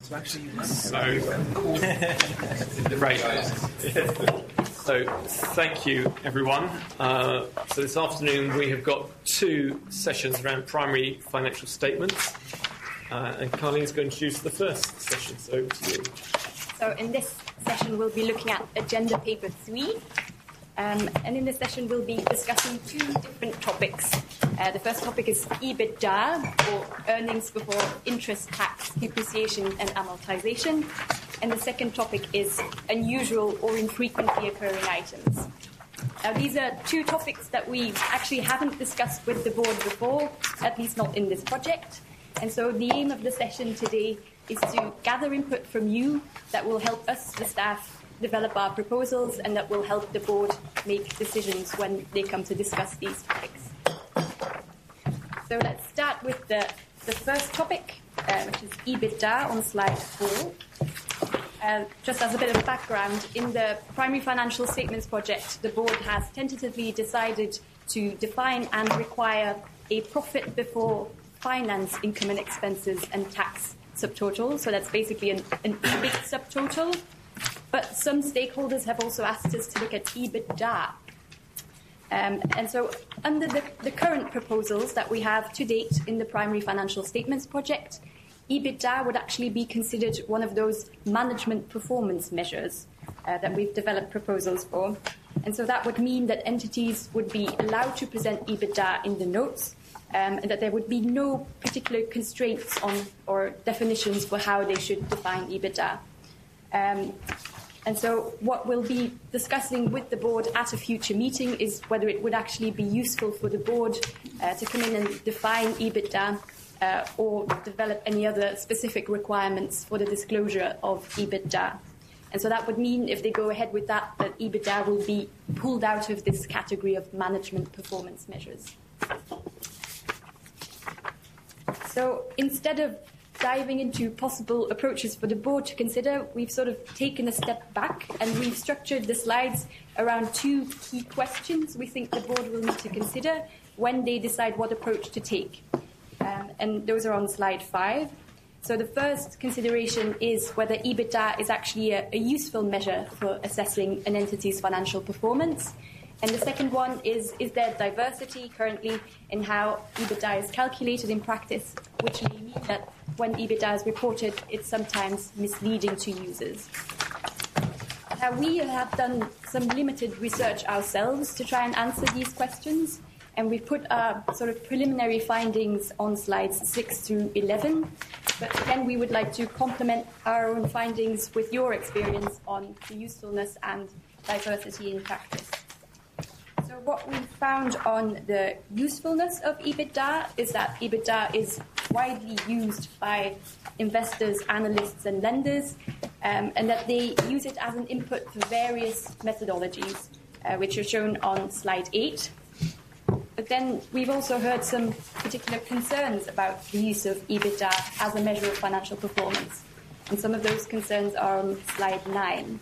Great. So, thank you, everyone. So this afternoon we have got two sessions around primary financial statements. And Carlene's going to introduce the first session, so over to you. So in this session we'll be looking at Agenda Paper 3. And in this session we'll be discussing two different topics. The first topic is EBITDA, or earnings before interest, tax, depreciation and amortization. And the second topic is unusual or infrequently occurring items. Now, these are two topics that we actually haven't discussed with the board before, at least not in this project. And so the aim of the session today is to gather input from you that will help us, the staff, develop our proposals and that will help the board make decisions when they come to discuss these topics. So let's start with the first topic, which is EBITDA on slide 4. Just as a bit of background, in the Primary Financial Statements project, the board has tentatively decided to define and require a profit before finance income and expenses and tax subtotal. So that's basically an EBIT subtotal. But some stakeholders have also asked us to look at EBITDA. And so under the current proposals that we have to date in the Primary Financial Statements project, EBITDA would actually be considered one of those management performance measures that we've developed proposals for. And so that would mean that entities would be allowed to present EBITDA in the notes, and that there would be no particular constraints on or definitions for how they should define EBITDA. And so what we'll be discussing with the board at a future meeting is whether it would actually be useful for the board to come in and define EBITDA or develop any other specific requirements for the disclosure of EBITDA. And so that would mean, if they go ahead with that, that EBITDA will be pulled out of this category of management performance measures. So instead of diving into possible approaches for the board to consider, we've sort of taken a step back and we've structured the slides around two key questions we think the board will need to consider when they decide what approach to take. And those are on slide 5. So the first consideration is whether EBITDA is actually a useful measure for assessing an entity's financial performance. And the second one is there diversity currently in how EBITDA is calculated in practice, which may mean that when EBITDA is reported, it's sometimes misleading to users. Now, we have done some limited research ourselves to try and answer these questions, and we've put our sort of preliminary findings on slides 6 through 11. But again, we would like to complement our own findings with your experience on the usefulness and diversity in practice. So what we found on the usefulness of EBITDA is that EBITDA is widely used by investors, analysts and lenders, and that they use it as an input for various methodologies, which are shown on slide 8. But then we've also heard some particular concerns about the use of EBITDA as a measure of financial performance, and some of those concerns are on slide 9.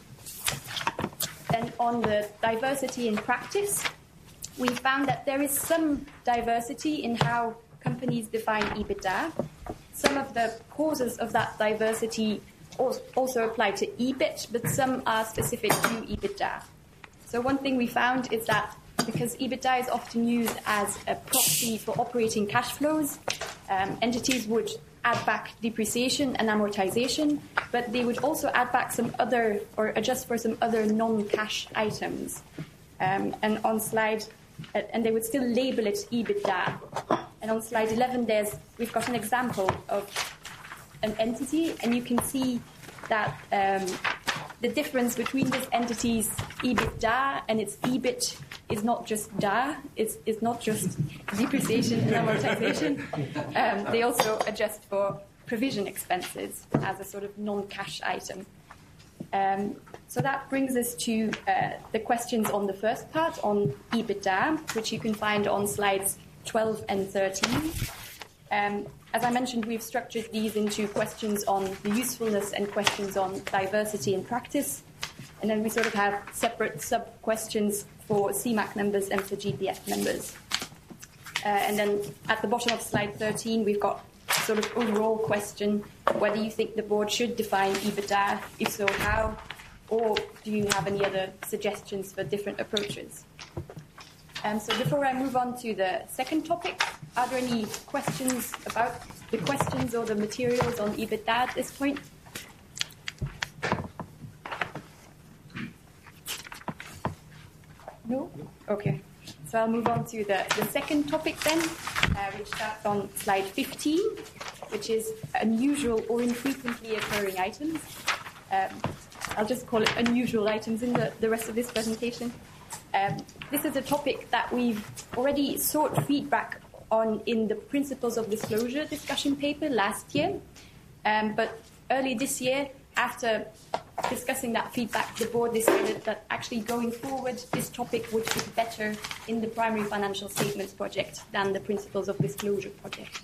Then on the diversity in practice, we found that there is some diversity in how companies define EBITDA. Some of the causes of that diversity also apply to EBIT, but some are specific to EBITDA. So one thing we found is that because EBITDA is often used as a proxy for operating cash flows, entities would add back depreciation and amortization, but they would also add back some other, or adjust for some other non-cash items. And they would still label it EBITDA. And on slide 11, we've got an example of an entity, and you can see that the difference between this entity's EBITDA and its EBIT is not just it's not just depreciation and amortization. They also adjust for provision expenses as a sort of non-cash item. So that brings us to the questions on the first part, on EBITDA, which you can find on slides 12 and 13. As I mentioned, we've structured these into questions on the usefulness and questions on diversity in practice. And then we sort of have separate sub-questions for CMAC members and for GPF members. And then at the bottom of slide 13, we've got sort of overall question whether you think the board should define EBITDA, if so, how, or do you have any other suggestions for different approaches? So before I move on to the second topic, are there any questions about the questions or the materials on EBITDA at this point? No? Okay. So I'll move on to the second topic then, which starts on slide 15, which is unusual or infrequently occurring items. I'll just call it unusual items in the rest of this presentation. This is a topic that we've already sought feedback on in the Principles of Disclosure discussion paper last year. But early this year, after discussing that feedback, the board decided that actually going forward, this topic would fit better in the primary financial statements project than the Principles of Disclosure project.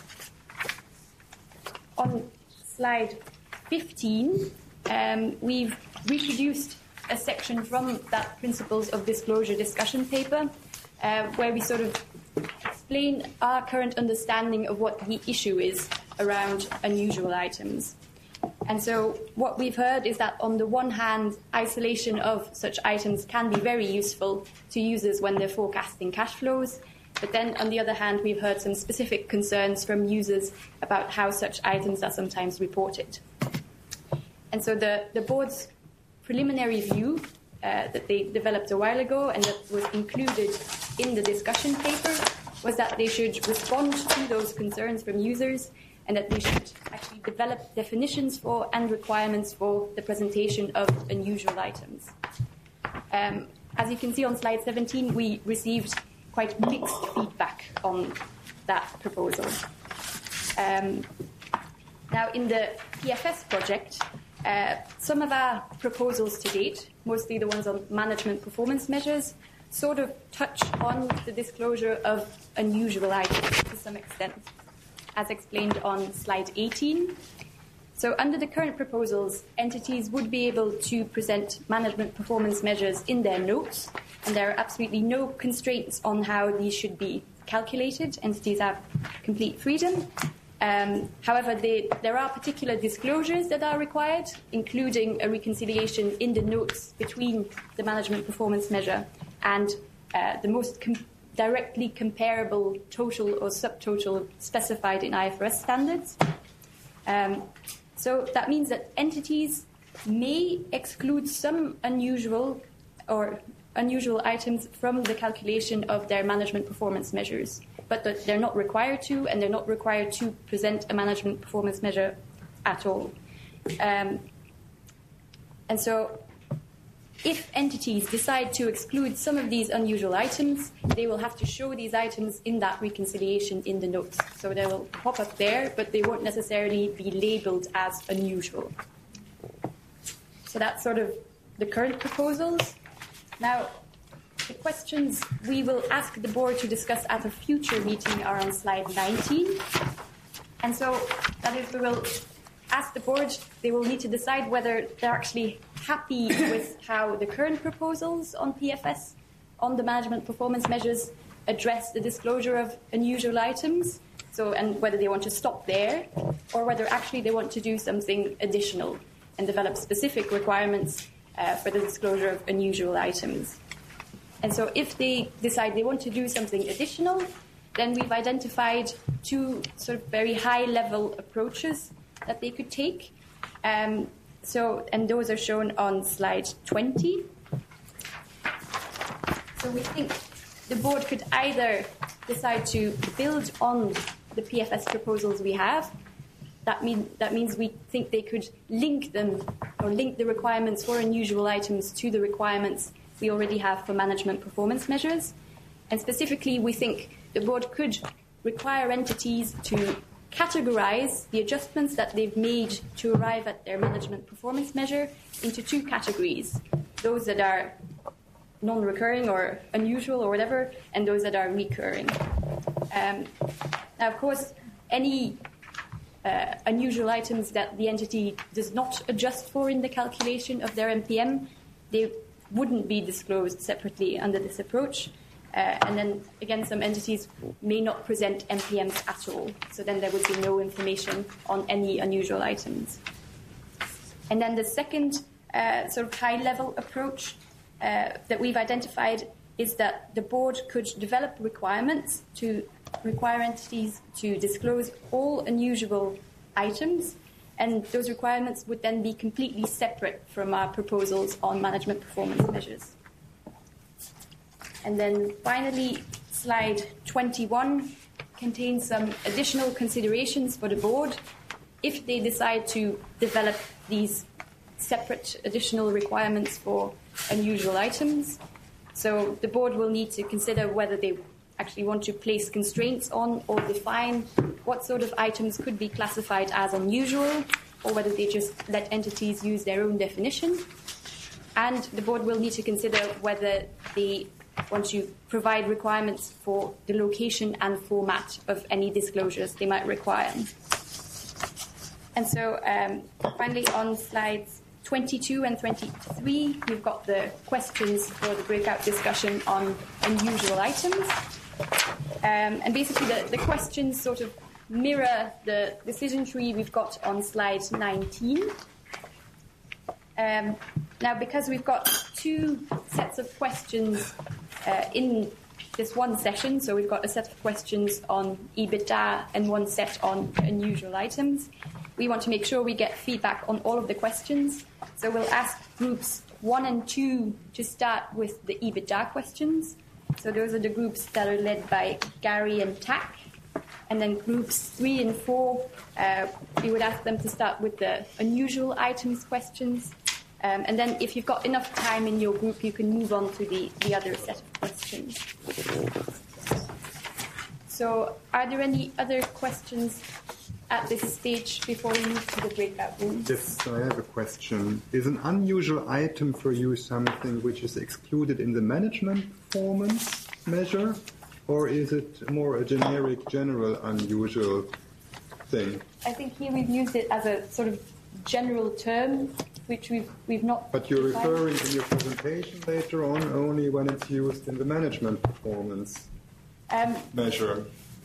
On slide 15, we've reproduced a section from that Principles of Disclosure discussion paper where we sort of explain our current understanding of what the issue is around unusual items. And so what we've heard is that on the one hand, isolation of such items can be very useful to users when they're forecasting cash flows. But then on the other hand, we've heard some specific concerns from users about how such items are sometimes reported. And so the board's preliminary view that they developed a while ago and that was included in the discussion paper was that they should respond to those concerns from users and that they should actually develop definitions for and requirements for the presentation of unusual items. As you can see on slide 17, we received quite mixed feedback on that proposal. Now, in the PFS project, some of our proposals to date, mostly the ones on management performance measures, sort of touch on the disclosure of unusual items to some extent, as explained on slide 18. So under the current proposals, entities would be able to present management performance measures in their notes, and there are absolutely no constraints on how these should be calculated. Entities have complete freedom. However, there are particular disclosures that are required, including a reconciliation in the notes between the management performance measure and the most directly comparable total or subtotal specified in IFRS standards. So that means that entities may exclude some unusual items from the calculation of their management performance measures, but that they're not required to, and they're not required to present a management performance measure at all. And so if entities decide to exclude some of these unusual items, they will have to show these items in that reconciliation in the notes. So they will pop up there, but they won't necessarily be labelled as unusual. So that's sort of the current proposals. Now, the questions we will ask the board to discuss at a future meeting are on slide 19. And so that is, we will ask the board, they will need to decide whether they're actually happy with how the current proposals on PFS, on the management performance measures, address the disclosure of unusual items, and whether they want to stop there, or whether actually they want to do something additional and develop specific requirements for the disclosure of unusual items. And so if they decide they want to do something additional, then we've identified two sort of very high-level approaches that they could take. And those are shown on slide 20. So we think the board could either decide to build on the PFS proposals we have. That means we think they could link them, or link the requirements for unusual items to the requirements we already have for management performance measures. And specifically, we think the board could require entities to categorize the adjustments that they've made to arrive at their management performance measure into two categories: those that are non-recurring or unusual or whatever, and those that are recurring. Now, of course, any unusual items that the entity does not adjust for in the calculation of their MPM, they wouldn't be disclosed separately under this approach. And then, again, some entities may not present MPMs at all. So then there would be no information on any unusual items. And then the second sort of high-level approach that we've identified is that the board could develop requirements to require entities to disclose all unusual items, and those requirements would then be completely separate from our proposals on management performance measures. And then finally, slide 21 contains some additional considerations for the board if they decide to develop these separate additional requirements for unusual items. So the board will need to consider whether they actually want to place constraints on or define what sort of items could be classified as unusual, or whether they just let entities use their own definition. And the board will need to consider whether they want to provide requirements for the location and format of any disclosures they might require. And so finally on slides 22 and 23, we've got the questions for the breakout discussion on unusual items. And basically the questions sort of mirror the decision tree we've got on slide 19. Now, because we've got two sets of questions in this one session, so we've got a set of questions on EBITDA and one set on unusual items, we want to make sure we get feedback on all of the questions. So we'll ask groups 1 and 2 to start with the EBITDA questions. So those are the groups that are led by Gary and Tak. And then groups 3 and 4, we would ask them to start with the unusual items questions. And then if you've got enough time in your group, you can move on to the other set of questions. So are there any other questions at this stage before we move to the breakout room? Yes, I have a question. Is an unusual item for you something which is excluded in the management performance measure, or is it more a generic, general unusual thing? I think here we've used it as a sort of general term, which we've not. But you're referring in your presentation later on only when it's used in the management performance measure.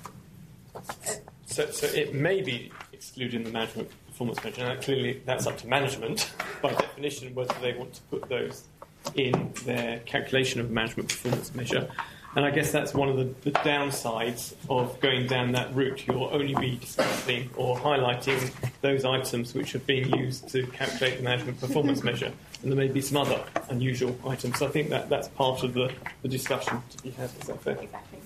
So it may be excluded in the management performance measure, and clearly that's up to management by definition whether they want to put those in their calculation of a management performance measure. And I guess that's one of the downsides of going down that route. You'll only be discussing or highlighting those items which are being used to calculate the management performance measure. And there may be some other unusual items. So I think that's part of the discussion to be had. Is that fair? Exactly.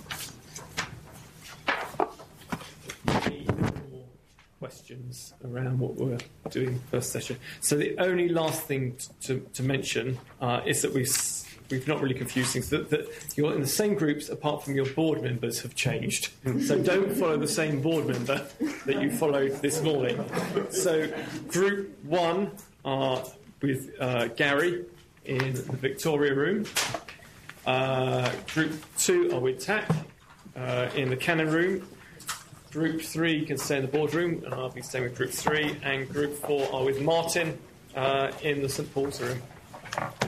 Any more questions around what we're doing first session? So the only last thing to mention is that we've not really confused things, that you're in the same groups apart from your board members have changed. So don't follow the same board member that you followed this morning. So group 1 are with Gary in the Victoria room. Group 2 are with Tak in the Cannon room. Group 3 can stay in the boardroom, and I'll be staying with group 3. And group 4 are with Martin in the St Paul's room.